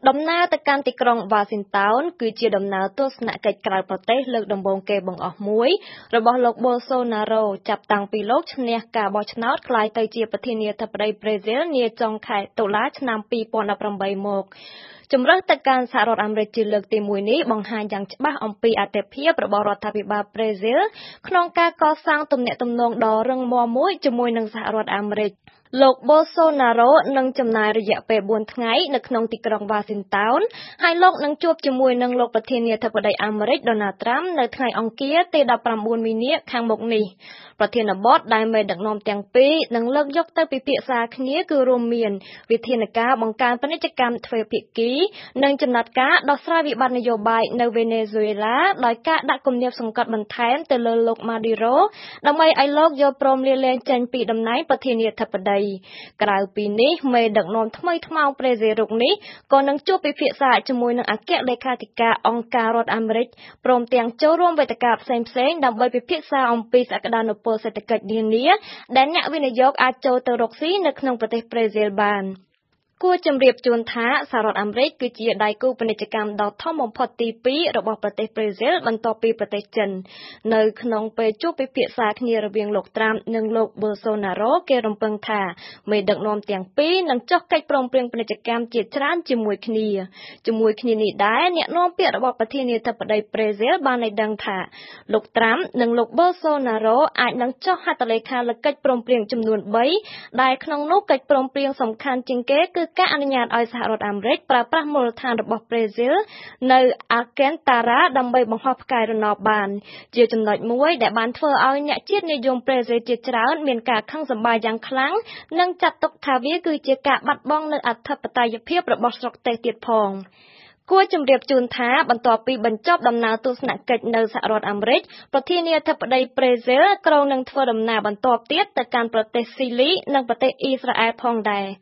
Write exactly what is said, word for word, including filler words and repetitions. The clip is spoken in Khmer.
ដំណើរទៅកាន់ទីក្រុងវ៉ាស៊ីនតោនគឺជាដំណើរទស្សនកិច្ចក្រៅប្រទេសលើកដំបូងគេបង្អស់មួយរបស់លោក Bolsonaro ចាប់តាំងពីលោកឈ្នះការបោះឆ្នោតក្លាយទៅជាប្រធានាធិបតីប្រេស៊ីលនាចុងខែតុលាឆ្នាំពីរពាន់ដប់ប្រាំបីមកជំរើសទៅកាន់សហរដ្ឋអាមេរិកជាលើកទីមួយនេះបង្ហាញយ៉ាងច្បាស់អំពីអត្ថភាពរបស់រដ្ឋាភិបាលប្រេស៊ីលក្នុងការកសាងទំនាក់ទំនងដ៏រឹងមាំមួយជាមួយនឹងសហរដ្ឋអាមេរិកលោក Bolsonaro នឹងចំណាយរយៈពេលបួនថ្ងៃនៅក្នុងទីក្រុងវ៉ាស៊ីនតោនហើយលោកនឹងជួបជាមួយនឹងលោកប្រធានាធិបតីអាមេរិក Donald Trump នៅថ្ងៃអង្គារទីដប់ប្រាំបួនមីនាខាងមុខនេះប្រធានបទដែលមេដឹកនាំទាំងពីរនឹងលើកយកទៅពិភាក្សាគ្នាគឺរួមមានវិធានការបង្កើនពាណិជ្ជកម្មទ្វេភាគីនិងចំណាត់ការដោះស្រាយវិបត្តិនយោបាយនៅវេណេស៊ុយអេឡាដោយការដាក់គំនាបសង្កត់បន្ថែមទៅលើលោក Maduro ដើម្បីឲ្យលោកយល់ព្រមលាលែងចេញពីតំណែងប្រធានាធិបតីក្រៅពីនេះមេដឹកនាំថ្មីថ្មោងប្រេស៊ីលរុកនេះក៏នឹងជួបពិភាក្សាជាមួយនឹងអគ្គលេខាធិការអង្គការរដ្ឋអាមេរិកព្រមទាំងចូលរួមវេទិកាផ្សេងៗដើម្បីពិភាក្សាអំពីសក្តានុពលសេដ្ឋកិច្ចនានាដែលអ្នកវិនិយោគអាចចូលទៅរកស៊ីនៅក្នុងប្រទេសប្រេស៊ីលបានគួរជម្រាបជូនថាសហរដ្ឋអាមេរិកគឺជាដៃគូពាណិជ្ជកម្មដ៏ធំបំផុតទីពីររបស់ប្រទេសប្រេស៊ីលបន្ទាប់ពីប្រទេសចិននៅក្នុងពេលជួបពិភាក្សាគ្នារវាងលោកត្រាំនិងលោក Bolsonaro គេរំពឹងថាមេដឹកនាំទាំងពីរនឹងចុះកិច្ចព្រមព្រៀងពាណិជ្ជកម្មជាច្រើនជាមួយគ្នាជាមួយគ្នានេះដែរអ្នកនាំពាក្យរបស់ប្រធានាធិបតីប្រេស៊ីលបានឲ្យដឹងថាលោកត្រាំនិងលោក Bolsonaro អាចនឹងចុះហត្ថលេខាលើកិច្ចព្រមព្រៀងចំនួនបីដែលក្នុងនោះកិច្ចព្រមព្រៀងសំខាន់ជាងគេគឺការអនុញ្ញាតឲ្យសហរដ្ឋអាមេរិកប្រើប្រាស់មូលដ្ឋានរបស់ប្រេស៊ីលនៅ Alcantara ដើម្បីបង្ហោះផ្កាយរណបបានជាចំណុចមួយដែលបានធ្វើឲ្យអ្នកជាតិនិយមប្រេស៊ីលជាច្រើនមានការខឹងសម្បារយ៉ាងខ្លាំងនិងចាត់ទុកថាវាគឺជាការបាត់បង់នូវអធិបតេយ្យភាពរបស់ស្រុកទេសទៀតផងគួរជម្រាបជូនថាបន្ទាប់ពីបញ្ចប់ដំណើរទស្សនកិច្ចនៅសហរដ្ឋអាមេរិកប្រធានាធិបតីប្រេស៊ីលក្រុងនឹងធ្វើដំណើរបន្តទៀតទៅកាន់ប្រទេសស៊ីលីនិងប្រទេសអ៊ីស្រាអែលផងដែរ